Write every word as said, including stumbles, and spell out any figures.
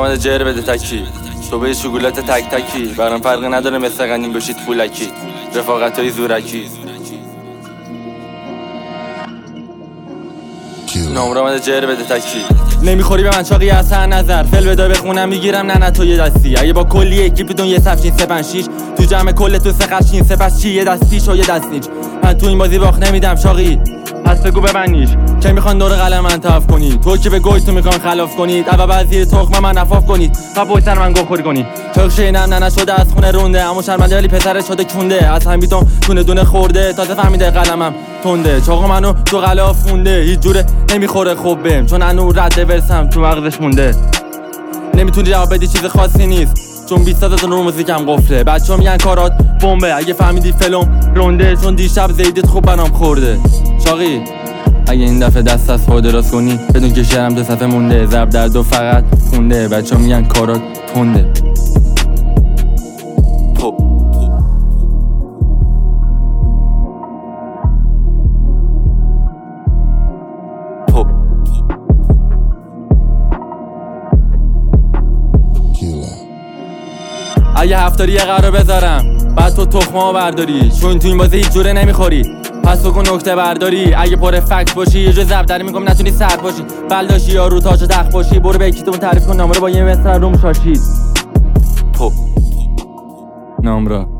آمده جر بده تکی تو به شگولات تک تکی برام فرقی نداره مثل قنیم بشید پولکی رفاقت های زورکی نمره آمده جر بده تکی نمیخوری به من چاقی از هر نظر فل بدای بخونم میگیرم نه نه تو یه دستی اگه با کلی اکیپتون یه سفشین سه پنج شیش تو جمع کل تو سه خشین سه پس چی یه دستی شو یه دست نیچ من تو این بازی باخت نمیدم شاقی پس بگو ببنیش که میخوان دور قلم من تف کنید تو که به گوی تو میخوان خلاف کنید اول بعضی تخم من نفاف کنید و پشتر من گوخوری کنید چاق شینم نه نه شده از خونه رونده اما شرمنده ولی پسرش شده کونده از هم بیتون دونه دونه خورده تازه فهمیده قلمم تنده چاق منو تو غلاف فونده هیچ جوره نمیخوره خوب بهم چون انو رد ورسم تو مغزش مونده نمیتونی جواب بدی چیز خاصی نیست چون بیست سازتون رو موزیکم قفله بچه‌ها میگن کارات بمبه اگه فهمیدی فلم رونده چون دیشب زیدت خوب برام خورده چاقی اگه این دفعه دست از خود راست کنی بدون که شعرم دو صفحه مونده ضرب در دو فقط خونده بچه‌ها میگن کارات تنده پو پو اگه هفتاری یه قرار بذارم بعد تو تخمه برداری چون تو این بازی هیچ جوره نمیخوری پس بکن نکته برداری اگه پر فکت باشی یه جو زب داری میگم نتونی سرد باشی بلداشی یا رو تاج و تخت باشی برو به یکیتون تعریف کن نامره با یه مصر روم شاشید پو نامره